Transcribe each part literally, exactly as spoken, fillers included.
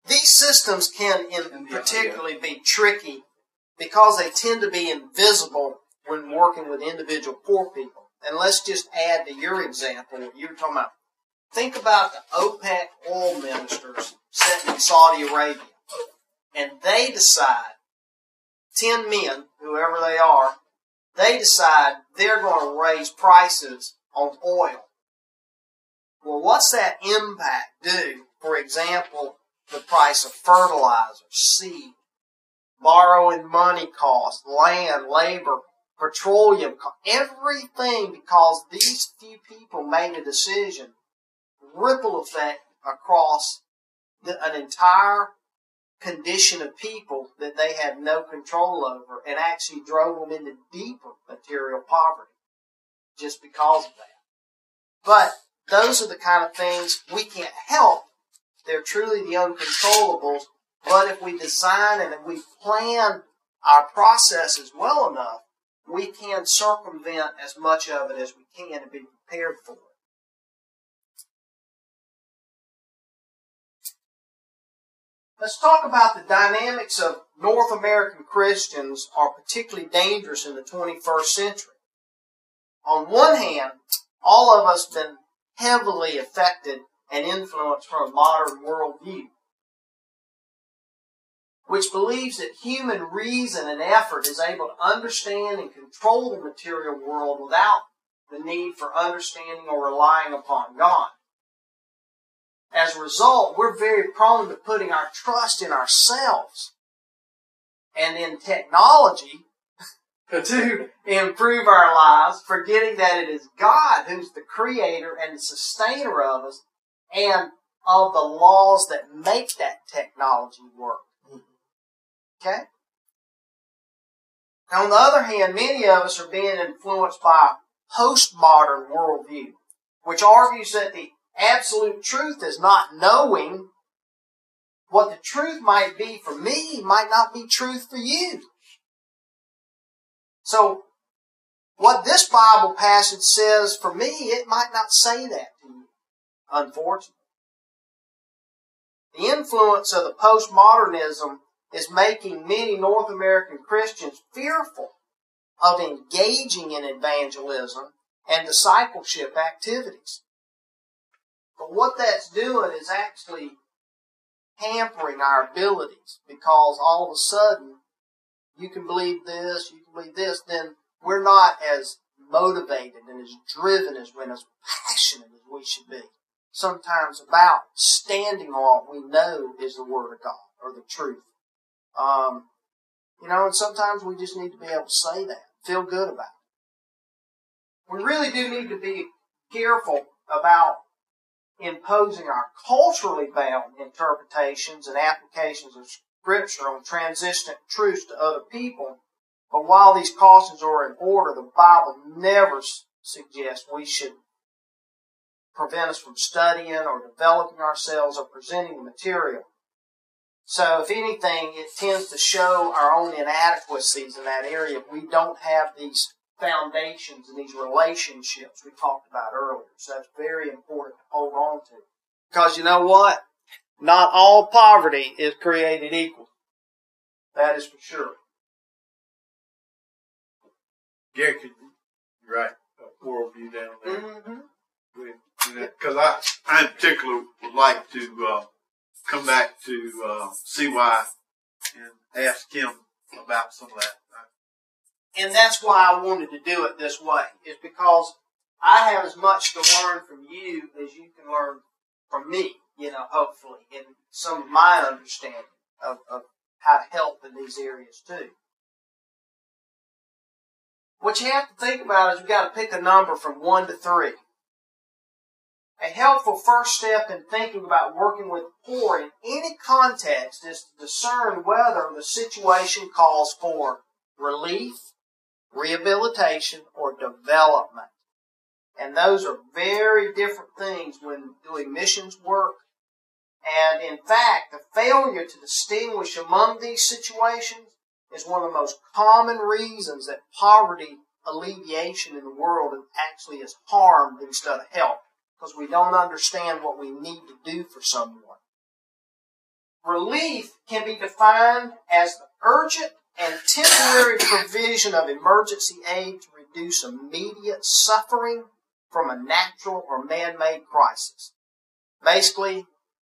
these systems can in particularly be tricky because they tend to be invisible when working with individual poor people. And let's just add to your example, what you were talking about. Think about the OPEC oil ministers sitting in Saudi Arabia. And they decide, ten men, whoever they are, they decide they're going to raise prices on oil. Well, what's that impact do? For example, the price of fertilizer, seed, borrowing money costs, land, labor, petroleum, everything, because these few people made a decision, ripple effect across the, an entire condition of people that they had no control over, and actually drove them into deeper material poverty just because of that. But those are the kind of things we can't help. They're truly the uncontrollables. But if we design and if we plan our processes well enough, we can circumvent as much of it as we can and be prepared for it. Let's talk about the dynamics of North American Christians are particularly dangerous in the twenty-first century. On one hand, all of us have been heavily affected and influenced from a modern worldview, which believes that human reason and effort is able to understand and control the material world without the need for understanding or relying upon God. As a result, we're very prone to putting our trust in ourselves and in technology to improve our lives, forgetting that it is God who's the creator and the sustainer of us and of the laws that make that technology work. Okay? Now, on the other hand, many of us are being influenced by a postmodern worldview, which argues that the absolute truth is not knowing. What the truth might be for me might not be truth for you. So, what this Bible passage says for me, it might not say that to you, unfortunately. The influence of the postmodernism is making many North American Christians fearful of engaging in evangelism and discipleship activities. But what that's doing is actually hampering our abilities, because all of a sudden, you can believe this, you can believe this, then we're not as motivated and as driven as we're as passionate as we should be. Sometimes about standing on what we know is the Word of God or the truth. Um, you know, and sometimes we just need to be able to say that, feel good about it. We really do need to be careful about imposing our culturally bound interpretations and applications of Scripture on transitional truths to other people. But while these cautions are in order, the Bible never suggests we should prevent us from studying or developing ourselves or presenting the material. So, if anything, it tends to show our own inadequacies in that area if we don't have these foundations and these relationships we talked about earlier. So that's very important to hold on to. Because you know what? Not all poverty is created equal. That is for sure. Gary, could you write a worldview down there? Mm-hmm. Because I, I in particular would like to uh, come back to uh, C Y and ask him about some of that. And that's why I wanted to do it this way, is because I have as much to learn from you as you can learn from me, you know, hopefully, in some of my understanding of, of how to help in these areas too. What you have to think about is you've got to pick a number from one to three. A helpful first step in thinking about working with the poor in any context is to discern whether the situation calls for relief, rehabilitation, or development. And those are very different things when doing missions work. And in fact, the failure to distinguish among these situations is one of the most common reasons that poverty alleviation in the world actually is harmed instead of helped, because we don't understand what we need to do for someone. relief can be defined as the urgent and temporary provision of emergency aid to reduce immediate suffering from a natural or man-made crisis. Basically,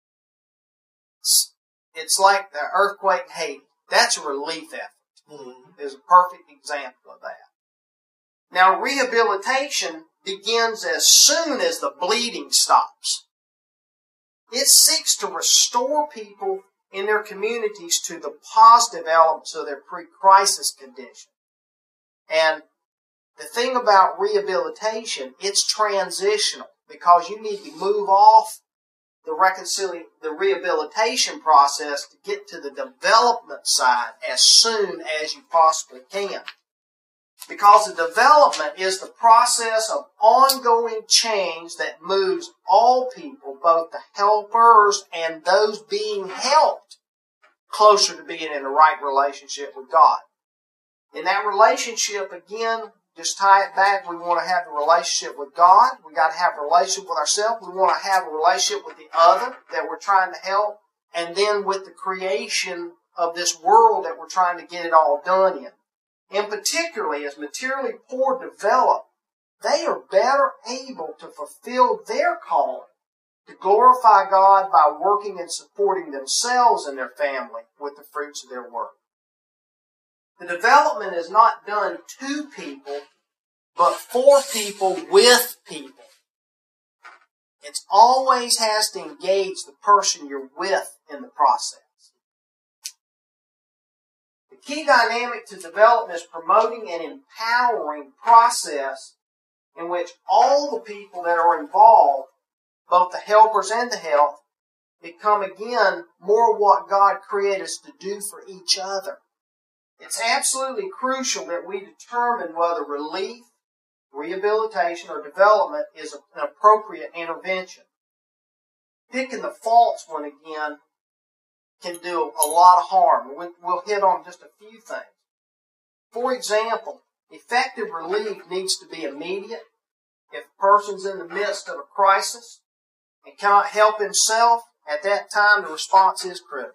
it's like the earthquake in Haiti. That's a relief effort. Mm-hmm. Is a perfect example of that. Now, rehabilitation begins as soon as the bleeding stops. It seeks to restore people in their communities to the positive elements of their pre-crisis condition. And the thing about rehabilitation, it's transitional because you need to move off the reconciliation, the rehabilitation process to get to the development side as soon as you possibly can. Because the development is the process of ongoing change that moves all people, both the helpers and those being helped, closer to being in the right relationship with God. In that relationship, again, just tie it back, we want to have a relationship with God. We got to have a relationship with ourselves. We want to have a relationship with the other that we're trying to help. And then with the creation of this world that we're trying to get it all done in. And particularly as materially poor develop, they are better able to fulfill their calling to glorify God by working and supporting themselves and their family with the fruits of their work. The development is not done to people, but for people with people. It always has to engage the person you're with in the process. The key dynamic to development is promoting an empowering process in which all the people that are involved, both the helpers and the helped, become again more what God created us to do for each other. It's absolutely crucial that we determine whether relief, rehabilitation, or development is an appropriate intervention. Picking the false one again can do a lot of harm. We'll hit on just a few things. For example, effective relief needs to be immediate. If a person's in the midst of a crisis and cannot help himself, at that time the response is critical.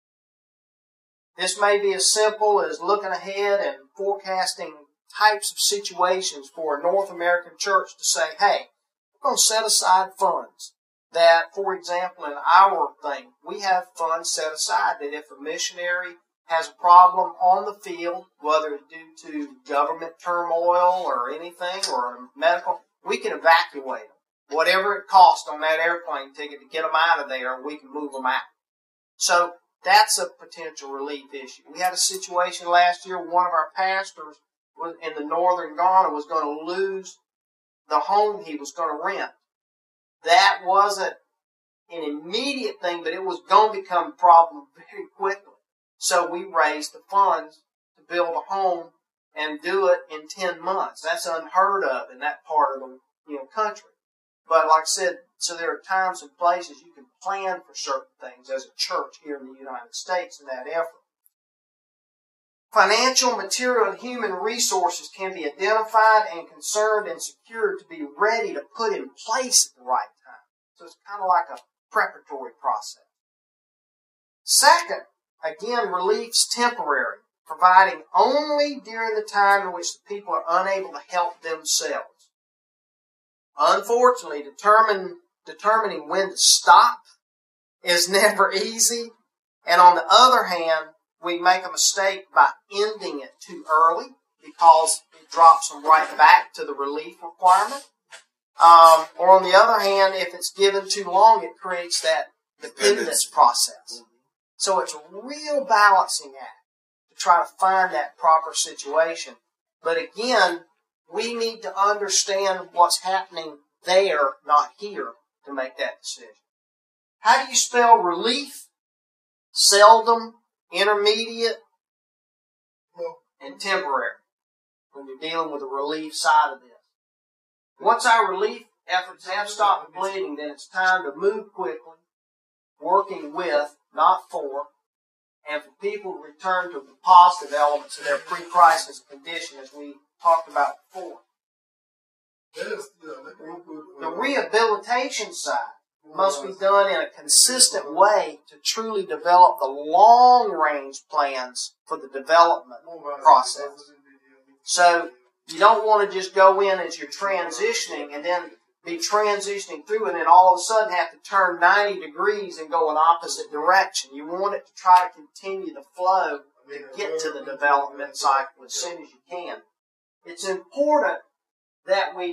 This may be as simple as looking ahead and forecasting types of situations for a North American church to say, hey, we're going to set aside funds. That, for example, in our thing, we have funds set aside that if a missionary has a problem on the field, whether it's due to government turmoil or anything, or medical, we can evacuate them. Whatever it costs on that airplane ticket to get them out of there, we can move them out. So that's a potential relief issue. We had a situation last year, one of our pastors was in the northern Ghana was going to lose the home he was going to rent. That wasn't an immediate thing, but it was going to become a problem very quickly. So we raised the funds to build a home and do it in ten months. That's unheard of in that part of the you know country. But like I said, so there are times and places you can plan for certain things as a church here in the United States in that effort. Financial, material, and human resources can be identified and concerned and secured to be ready to put in place at the right time. So it's kind of like a preparatory process. Second, again, relief's temporary, providing only during the time in which the people are unable to help themselves. Unfortunately, determine, determining when to stop is never easy. And on the other hand, we make a mistake by ending it too early because it drops them right back to the relief requirement. Um, or on the other hand, if it's given too long, it creates that dependence process. So it's a real balancing act to try to find that proper situation. But again, we need to understand what's happening there, not here, to make that decision. How do you spell relief? Seldom, intermediate, and temporary when you're dealing with the relief side of this. Once our relief efforts have stopped the bleeding, then it's time to move quickly, working with, not for, and for people to return to the positive elements of their pre-crisis condition as we talked about before. The rehabilitation side must be done in a consistent way to truly develop the long-range plans for the development process. So you don't want to just go in as you're transitioning and then be transitioning through it and all of a sudden have to turn ninety degrees and go in opposite direction. You want it to try to continue the flow to get to the development cycle as soon as you can. It's important that we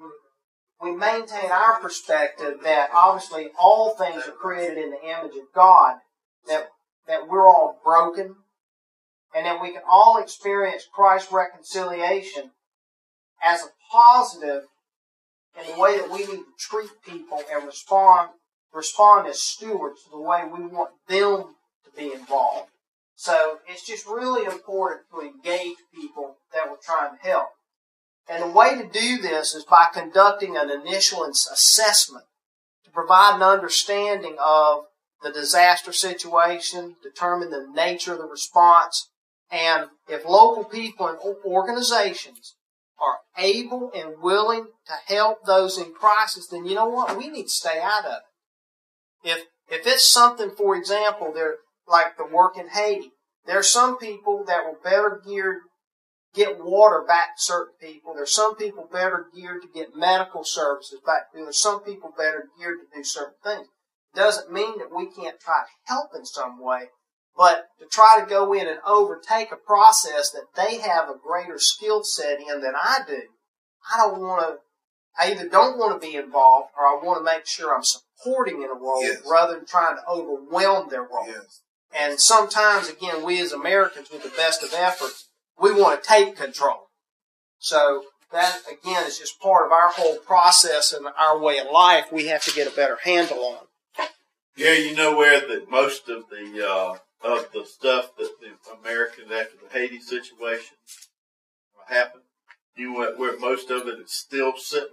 we maintain our perspective that obviously all things are created in the image of God, that that we're all broken, and that we can all experience Christ's reconciliation as a positive in the way that we need to treat people and respond respond as stewards to the way we want them to be involved. So it's just really important to engage people that we're trying to help. And the way to do this is by conducting an initial assessment to provide an understanding of the disaster situation, determine the nature of the response, and if local people and organizations are able and willing to help those in crisis, then you know what? We need to stay out of it. If if it's something, for example, they're like the work in Haiti, there are some people that were better geared to get water back to certain people. There's some people better geared to get medical services back to people. There's some people better geared to do certain things. Doesn't mean that we can't try to help in some way, but to try to go in and overtake a process that they have a greater skill set in than I do, I don't want to, I either don't want to be involved or I want to make sure I'm supporting in a role yes. rather than trying to overwhelm their role. Yes. And sometimes, again, we as Americans, with the best of efforts, we want to take control. So that, again, is just part of our whole process and our way of life we have to get a better handle on. Yeah, you know where that most of the uh, of the stuff that the Americans after the Haiti situation happened, you know where most of it is still sitting.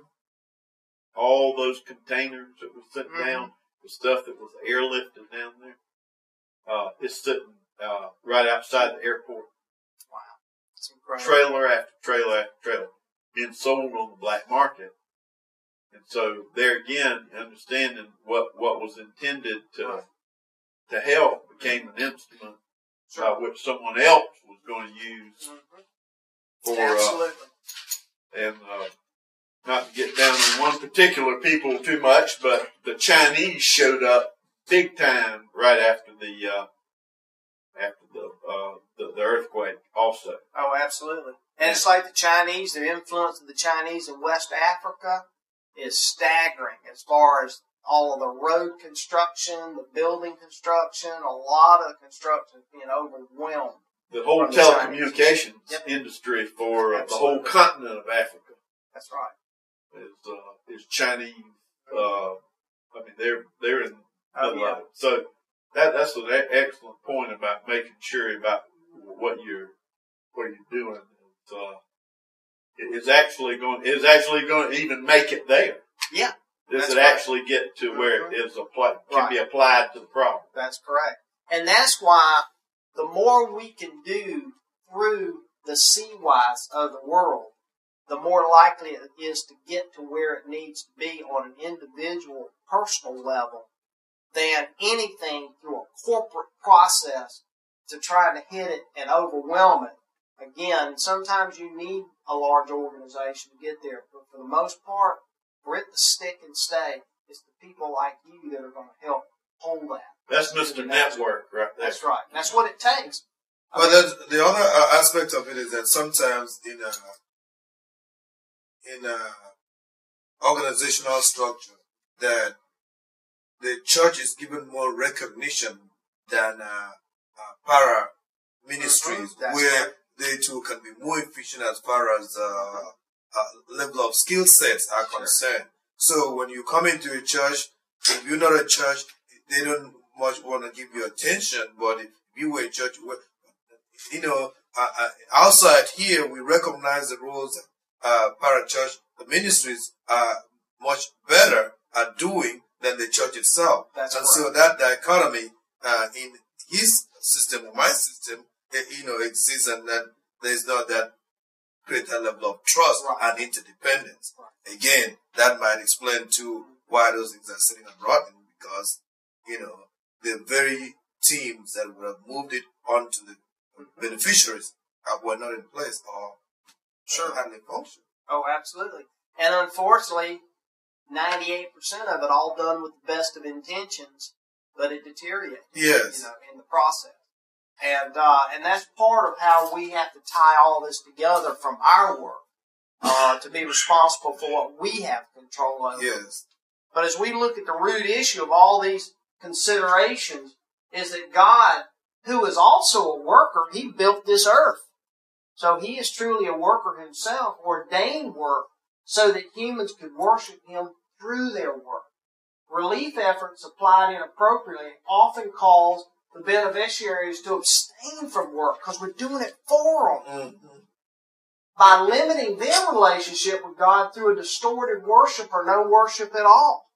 All those containers that were sitting mm-hmm. down, the stuff that was airlifted down there, uh, is sitting uh, right outside the airport. Wow, that's incredible. Trailer after trailer after trailer being sold on the black market. And so there again, understanding what, what was intended to to help became an instrument by uh, which someone else was going to use mm-hmm. for Absolutely. Uh, and uh, not to get down on one particular people too much, but the Chinese showed up big time right after the uh, after the, uh, the the earthquake also. Oh, absolutely. And it's like the Chinese, the influence of the Chinese in West Africa is staggering as far as all of the road construction, the building construction, a lot of the construction is being overwhelmed. The whole telecommunications yep. industry for uh, the whole continent of Africa. That's right. Is uh, is Chinese? Uh, I mean, they're they're in the oh, middle yeah. of it. So that that's an excellent point about making sure about what you're what you're doing. It's, uh, Is actually going is actually going to even make it there? Yeah. Does it right. actually get to where it is applied, can right. be applied to the problem? That's correct. And that's why the more we can do through the C WISE of the world, the more likely it is to get to where it needs to be on an individual, personal level than anything through a corporate process to try to hit it and overwhelm it. Again, sometimes you need a large organization to get there, but for the most part, for it to stick and stay, it's the people like you that are going to help hold that. That's Mister Network, right there. That's right. That's what it takes. But well, the other uh, aspect of it is that sometimes in a in a organizational structure, that the church is given more recognition than uh, uh, para ministries, mm-hmm. where right. they too can be more efficient as far as uh, uh, level of skill sets are sure. concerned. So when you come into a church, if you're not a church, they don't much want to give you attention. But if you were a church, you know, uh, uh, outside here, we recognize the roles uh, para-church ministries are much better at doing than the church itself. That's and right. so that dichotomy uh, in his system or my system, you know, exists, and that there's not that greater level of trust right. and interdependence. Right. Again, that might explain to why those things are sitting and rotting, because, you know, the very teams that would have moved it on to the beneficiaries uh, were not in place or Sure. hadn't function. Oh, absolutely. And unfortunately, ninety-eight percent of it all done with the best of intentions, but it deteriorates. Yes. You know, in the process. And, uh, and that's part of how we have to tie all this together from our work, uh, to be responsible for what we have control over. Yes. But as we look at the root issue of all these considerations, is that God, who is also a worker, He built this earth. So He is truly a worker Himself, ordained work, so that humans could worship Him through their work. Relief efforts applied inappropriately often cause the beneficiaries to abstain from work because we're doing it for them. Mm-hmm. By limiting their relationship with God through a distorted worship or no worship at all.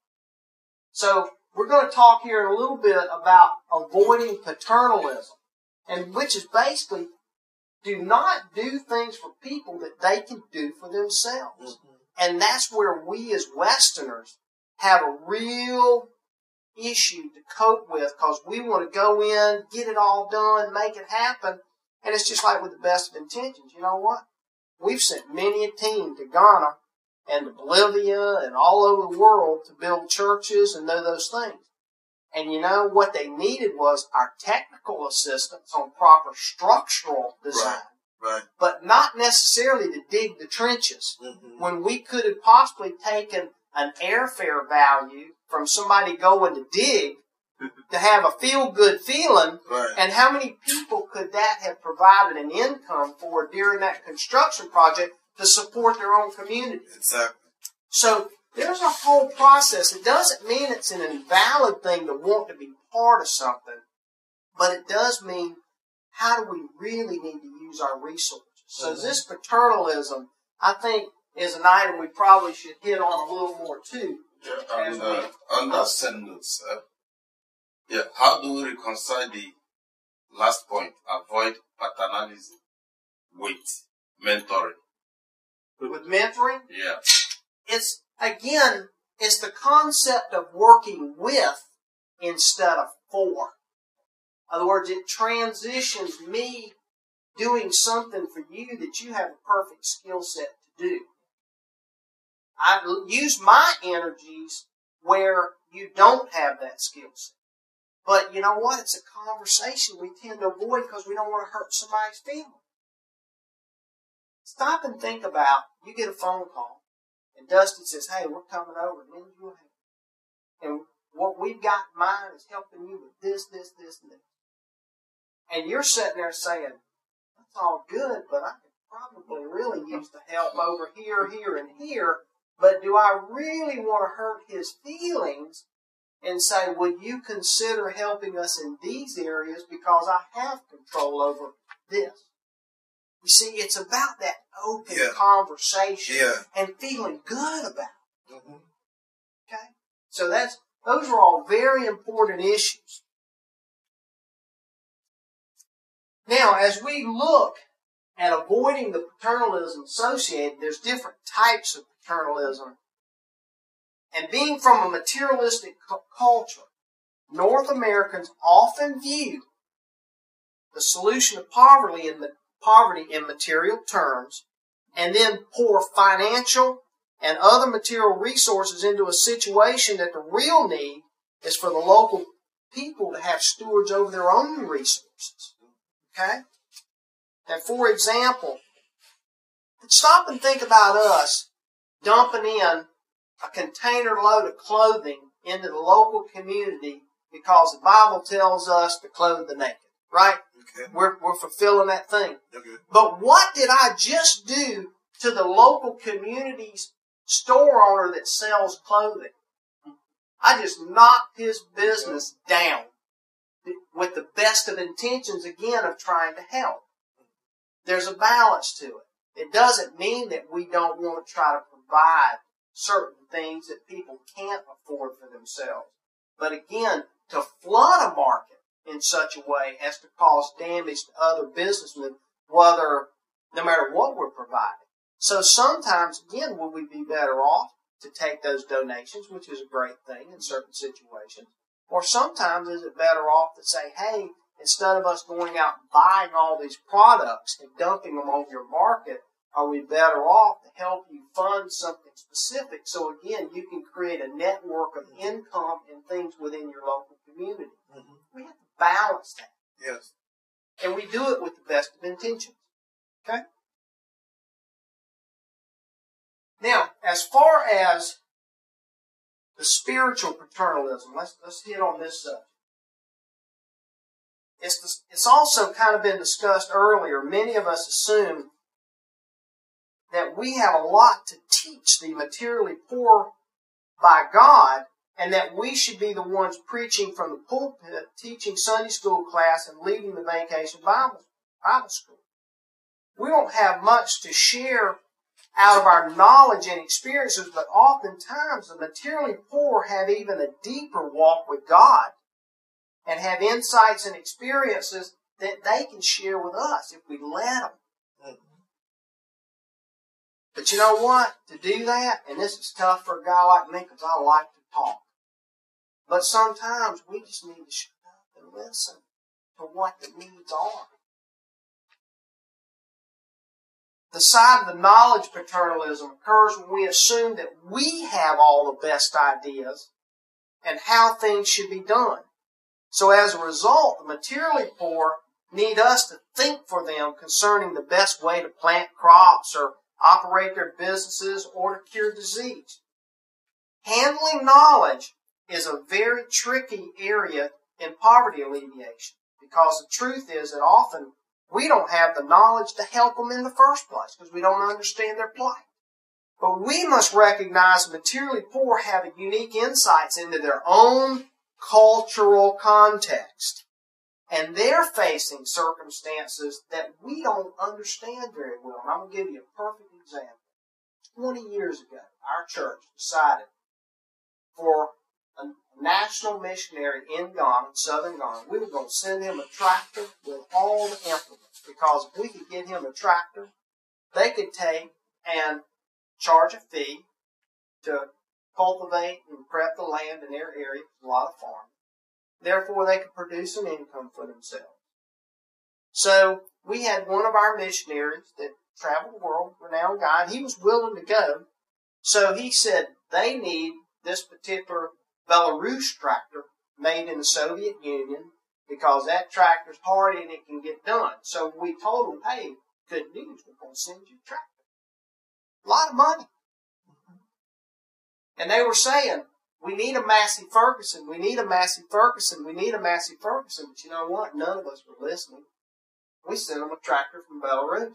So we're going to talk here in a little bit about avoiding paternalism, and which is basically do not do things for people that they can do for themselves. Mm-hmm. And that's where we as Westerners have a real issue to cope with, because we want to go in, get it all done, make it happen, and it's just like with the best of intentions. You know what? We've sent many a team to Ghana and to Bolivia and all over the world to build churches and do those things. And you know what they needed was our technical assistance on proper structural design. Right. Right. But not necessarily to dig the trenches. Mm-hmm. When we could have possibly taken an airfare value from somebody going to dig to have a feel-good feeling, right. And how many people could that have provided an income for during that construction project to support their own community? Exactly. So there's a whole process. It doesn't mean it's an invalid thing to want to be part of something, but it does mean how do we really need to use our resources? So mm-hmm. This paternalism, I think, is an item we probably should hit on a little more too. Yeah, and uh, on that sentence, uh, yeah, how do we reconcile the last point, avoid paternalism, with mentoring? With mentoring? Yeah. It's, again, it's the concept of working with instead of for. In other words, it transitions me doing something for you that you have a perfect skill set to do. I use my energies where you don't have that skill set. But you know what? It's a conversation we tend to avoid because we don't want to hurt somebody's feelings. Stop and think about, you get a phone call, and Dusty says, hey, we're coming over to lend you a hand. And what we've got in mind is helping you with this, this, this, and this. And you're sitting there saying, that's all good, but I could probably really use the help over here, here, and here. But do I really want to hurt his feelings and say, would you consider helping us in these areas because I have control over this? You see, it's about that open yeah. conversation yeah. and feeling good about it. Mm-hmm. Okay? So that's those are all very important issues. Now, as we look at avoiding the paternalism associated, there's different types of paternalism. And being from a materialistic cu- culture, North Americans often view the solution of poverty in, the, poverty in material terms and then pour financial and other material resources into a situation that the real need is for the local people to have stewards over their own resources. Okay? And for example, stop and think about us dumping in a container load of clothing into the local community because the Bible tells us to clothe the naked, right? Okay. We're, we're fulfilling that thing. Okay. But what did I just do to the local community's store owner that sells clothing? I just knocked his business down with the best of intentions, again, of trying to help. There's a balance to it. It doesn't mean that we don't want to try to provide certain things that people can't afford for themselves. But again, to flood a market in such a way as to cause damage to other businessmen, whether, no matter what we're providing. So sometimes, again, would we be better off to take those donations, which is a great thing in certain situations. Or sometimes is it better off to say, hey, instead of us going out and buying all these products and dumping them on your market, are we better off to help you fund something specific? So again, you can create a network of income and things within your local community. Mm-hmm. We have to balance that. Yes. And we do it with the best of intentions. Okay? Now, as far as the spiritual paternalism, let's, let's hit on this subject. It's, it's also kind of been discussed earlier. Many of us assume that we have a lot to teach the materially poor by God, and that we should be the ones preaching from the pulpit, teaching Sunday school class, and leading the vacation Bible, Bible school. We don't have much to share out of our knowledge and experiences, but oftentimes the materially poor have even a deeper walk with God and have insights and experiences that they can share with us if we let them. Mm-hmm. But you know what? To do that, and this is tough for a guy like me because I like to talk, but sometimes we just need to shut up and listen to what the needs are. The side of the knowledge paternalism occurs when we assume that we have all the best ideas and how things should be done. So as a result, the materially poor need us to think for them concerning the best way to plant crops or operate their businesses or to cure disease. Handling knowledge is a very tricky area in poverty alleviation, because the truth is that often we don't have the knowledge to help them in the first place because we don't understand their plight. But we must recognize the materially poor have unique insights into their own cultural context. And they're facing circumstances that we don't understand very well. And I'm going to give you a perfect example. twenty years ago, our church decided for a national missionary in Ghana, southern Ghana, we were going to send him a tractor with all the implements. Because if we could get him a tractor, they could take and charge a fee to cultivate and prep the land in their area. A lot of farming. Therefore, they could produce an income for themselves. So we had one of our missionaries that traveled the world, renowned guy, and he was willing to go. So he said they need this particular Belarus tractor made in the Soviet Union because that tractor's hardy and it can get done. So we told them, hey, good news, we're going to send you a tractor. A lot of money. And they were saying, we need a Massey Ferguson, we need a Massey Ferguson, we need a Massey Ferguson. But you know what? None of us were listening. We sent them a tractor from Belarus.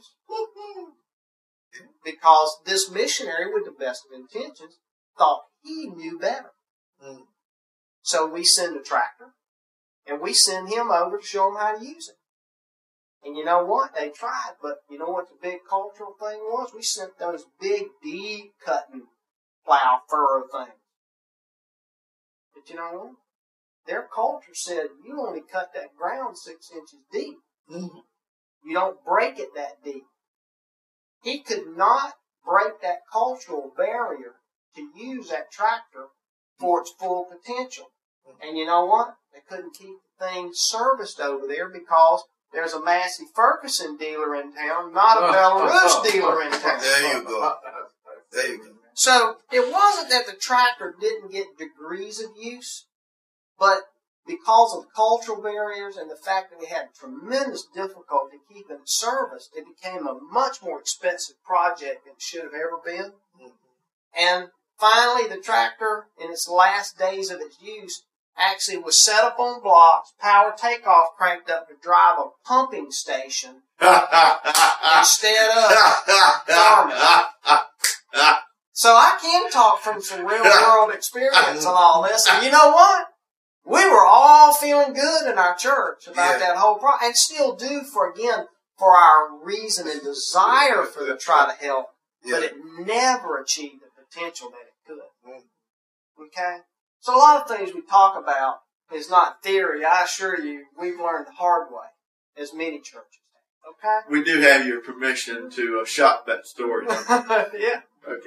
Because this missionary, with the best of intentions, thought he knew better. Mm. So we send a tractor, and we send him over to show him how to use it. And you know what? They tried, but you know what the big cultural thing was? We sent those big D-cutting plow furrow things. But you know what? Their culture said, you only cut that ground six inches deep. Mm-hmm. You don't break it that deep. He could not break that cultural barrier to use that tractor for its full potential. Mm-hmm. And you know what? They couldn't keep the thing serviced over there because there's a Massey Ferguson dealer in town, not a Belarus dealer in town. There you go. There you go. So it wasn't that the tractor didn't get degrees of use, but because of the cultural barriers and the fact that we had tremendous difficulty keeping it serviced, it became a much more expensive project than it should have ever been. Mm-hmm. And finally, the tractor, in its last days of its use, actually was set up on blocks, power takeoff cranked up to drive a pumping station instead of farming. So I can talk from some real world experience on all this. And you know what? We were all feeling good in our church about yeah. that whole problem, and still do for, again, for our reason and desire for to try to help, yeah. but it never achieved the potential that it could. Mm. Okay? So a lot of things we talk about is not theory. I assure you, we've learned the hard way, as many churches have. Okay? We do have your permission to uh, shop that story. Yeah. Okay.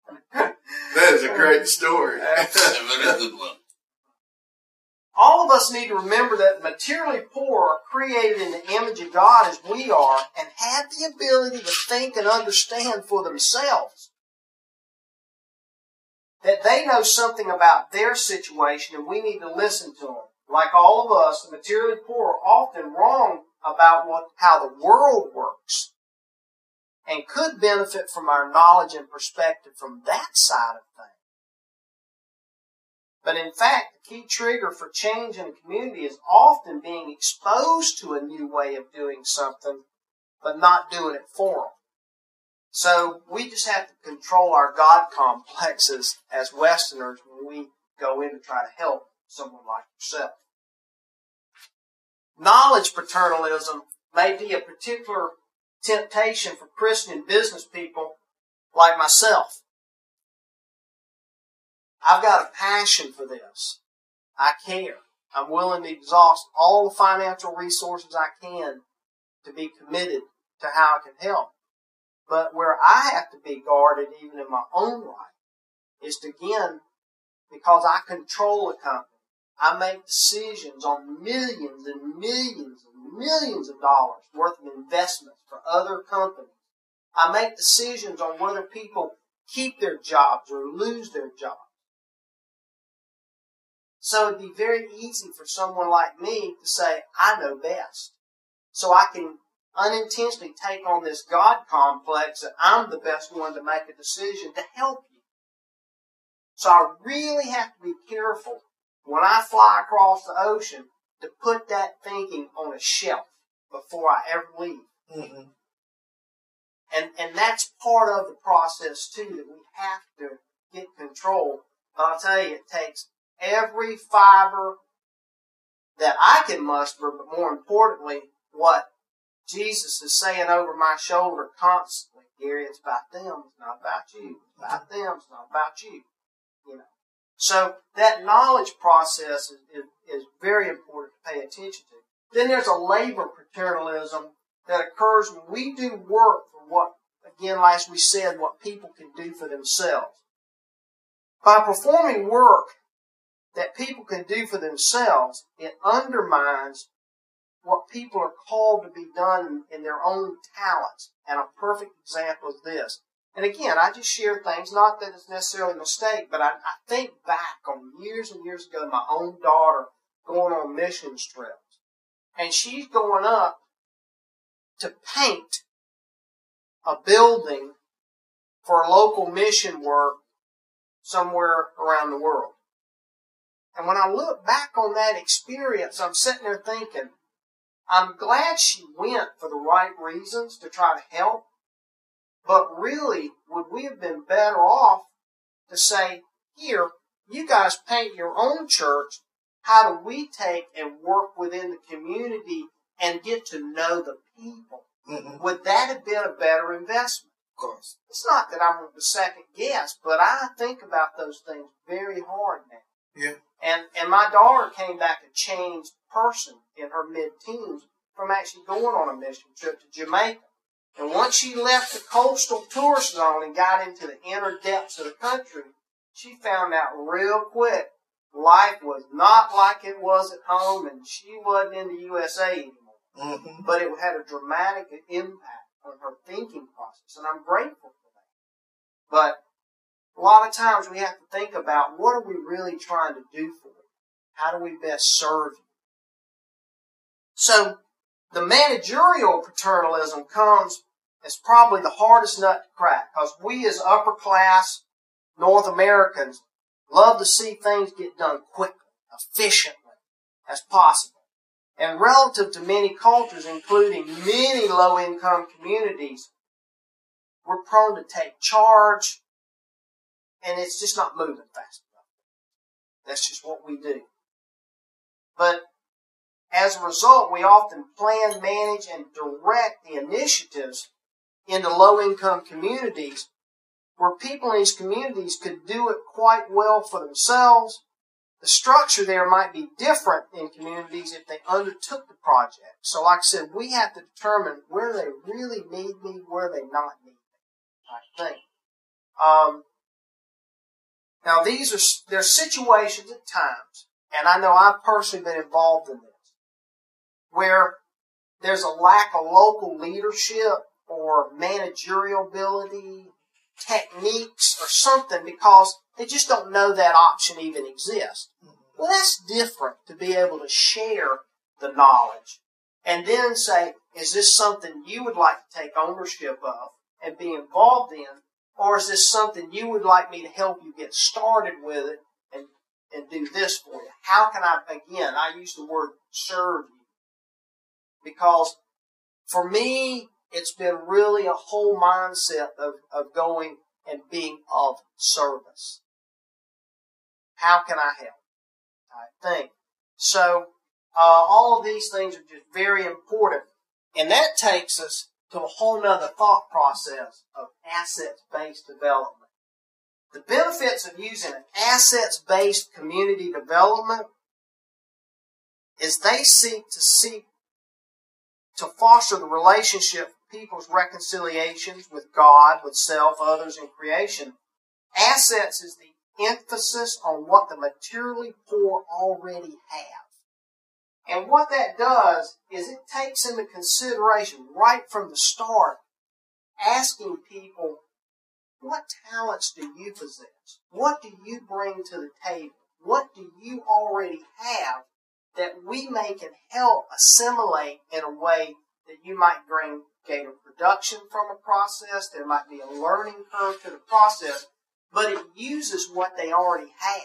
That is a great story. That's a very good one. All of us need to remember that the materially poor are created in the image of God as we are and have the ability to think and understand for themselves. That they know something about their situation and we need to listen to them. Like all of us, the materially poor are often wrong about what, how the world works and could benefit from our knowledge and perspective from that side of things. But in fact, the key trigger for change in a community is often being exposed to a new way of doing something, but not doing it for them. So we just have to control our God complexes as Westerners when we go in to try to help someone like yourself. Knowledge paternalism may be a particular temptation for Christian business people like myself. I've got a passion for this. I care. I'm willing to exhaust all the financial resources I can to be committed to how I can help. But where I have to be guarded, even in my own life, is to, again, because I control a company, I make decisions on millions and millions and millions of dollars worth of investments for other companies. I make decisions on whether people keep their jobs or lose their jobs. So it'd be very easy for someone like me to say, I know best. So I can unintentionally take on this God complex that I'm the best one to make a decision to help you. So I really have to be careful when I fly across the ocean to put that thinking on a shelf before I ever leave. Mm-hmm. And, and that's part of the process too, that we have to get control. But I'll tell you, it takes every fiber that I can muster, but more importantly, what Jesus is saying over my shoulder constantly, Gary, it's about them, it's not about you. It's about them, it's not about you. You know. So that knowledge process is, is, is very important to pay attention to. Then there's a labor paternalism that occurs when we do work for what, again, as we said, what people can do for themselves. By performing work that people can do for themselves, it undermines what people are called to be done in their own talents. And a perfect example is this. And again, I just share things, not that it's necessarily a mistake, but I, I think back on years and years ago, my own daughter going on missions trips. And she's going up to paint a building for a local mission work somewhere around the world. And when I look back on that experience, I'm sitting there thinking, I'm glad she went for the right reasons to try to help. But really, would we have been better off to say, here, you guys paint your own church. How do we take and work within the community and get to know the people? Mm-hmm. Would that have been a better investment? Of course. It's not that I'm the second guess, but I think about those things very hard now. Yeah. And and my daughter came back a changed person in her mid-teens from actually going on a mission trip to Jamaica. And once she left the coastal tourist zone and got into the inner depths of the country, she found out real quick life was not like it was at home, and she wasn't in the U S A anymore. Mm-hmm. But it had a dramatic impact on her thinking process, and I'm grateful for that. But a lot of times we have to think about, what are we really trying to do for you? How do we best serve you? So the managerial paternalism comes as probably the hardest nut to crack, because we as upper class North Americans love to see things get done quickly, efficiently as possible. And relative to many cultures, including many low-income communities, we're prone to take charge, and it's just not moving fast enough. That's just what we do. But as a result, we often plan, manage, and direct the initiatives into low-income communities where people in these communities could do it quite well for themselves. The structure there might be different in communities if they undertook the project. So like I said, we have to determine where they really need me, where they not need me, I think. Um, Now, these are there are situations at times, and I know I've personally been involved in this, where there's a lack of local leadership or managerial ability, techniques, or something because they just don't know that option even exists. Well, that's different to be able to share the knowledge and then say, is this something you would like to take ownership of and be involved in, or is this something you would like me to help you get started with it and, and do this for you? How can I, again, I use the word serve you, because for me, it's been really a whole mindset of, of going and being of service. How can I help? I think. So, uh, all of these things are just very important. And that takes us to a whole nother thought process of assets-based development. The benefits of using an assets-based community development is they seek to seek to foster the relationship of people's reconciliations with God, with self, others, and creation. Assets is the emphasis on what the materially poor already have. And what that does is it takes into consideration right from the start, asking people, what talents do you possess? What do you bring to the table? What do you already have that we may can help assimilate in a way that you might bring greater production from a process? There might be a learning curve to the process, but it uses what they already have.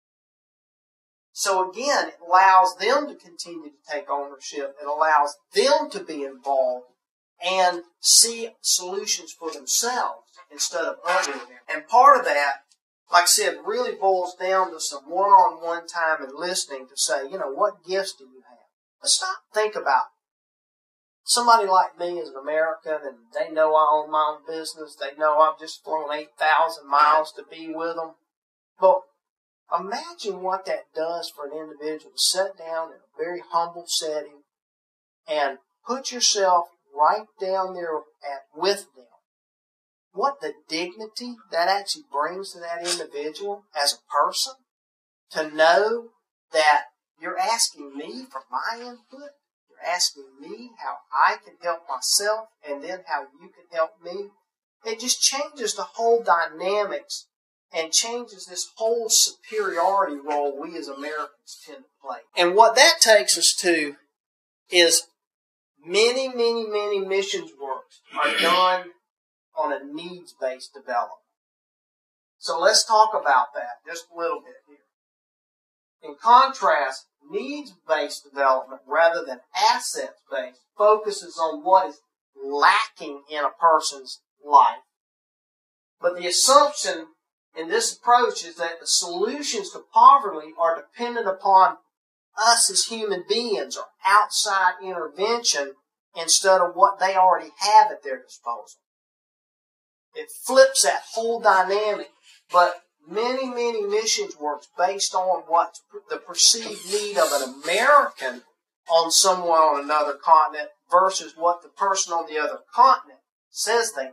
So again, it allows them to continue to take ownership. It allows them to be involved and see solutions for themselves instead of others. And part of that, like I said, really boils down to some one-on-one time and listening to say, you know, what gifts do you have? Let's not think about somebody like me as an American, and they know I own my own business. They know I've just flown eight thousand miles to be with them. But imagine what that does for an individual to sit down in a very humble setting and put yourself right down there at, with them. What the dignity that actually brings to that individual as a person, to know that you're asking me for my input, you're asking me how I can help myself, and then how you can help me. It just changes the whole dynamics and changes this whole superiority role we as Americans tend to play. And what that takes us to is many, many, many missions works are done on a needs-based development. So let's talk about that just a little bit here. In contrast, needs-based development rather than assets-based focuses on what is lacking in a person's life. But the assumption in this approach is that the solutions to poverty are dependent upon us as human beings or outside intervention instead of what they already have at their disposal. It flips that whole dynamic, but many, many missions works based on what's the perceived need of an American on someone on another continent versus what the person on the other continent says they need.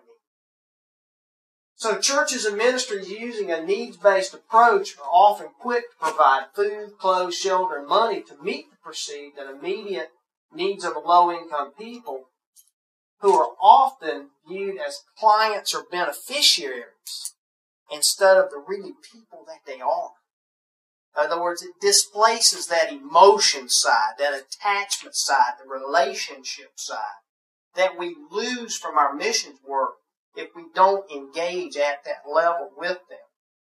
So churches and ministries using a needs-based approach are often quick to provide food, clothes, shelter, and money to meet the perceived and immediate needs of the low-income people who are often viewed as clients or beneficiaries instead of the really people that they are. In other words, it displaces that emotion side, that attachment side, the relationship side that we lose from our missions work if we don't engage at that level with them.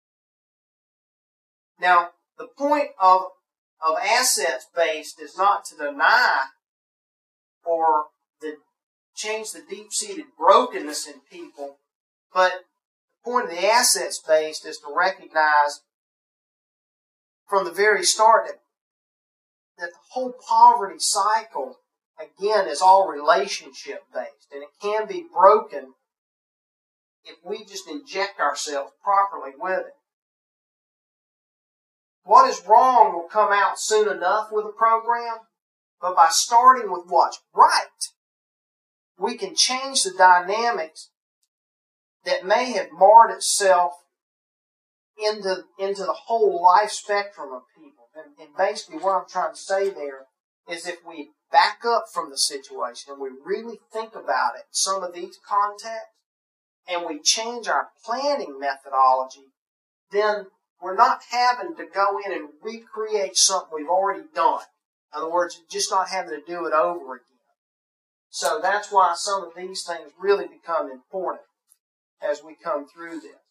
Now, the point of, of assets-based is not to deny or the, change the deep-seated brokenness in people, but the point of the assets-based is to recognize from the very start that, that the whole poverty cycle, again, is all relationship-based, and it can be broken if we just inject ourselves properly with it. What is wrong will come out soon enough with a program, but by starting with what's right, we can change the dynamics that may have marred itself into, into the whole life spectrum of people. And, and basically what I'm trying to say there is if we back up from the situation and we really think about it, some of these contexts, and we change our planning methodology, then we're not having to go in and recreate something we've already done. In other words, just not having to do it over again. So that's why some of these things really become important as we come through this.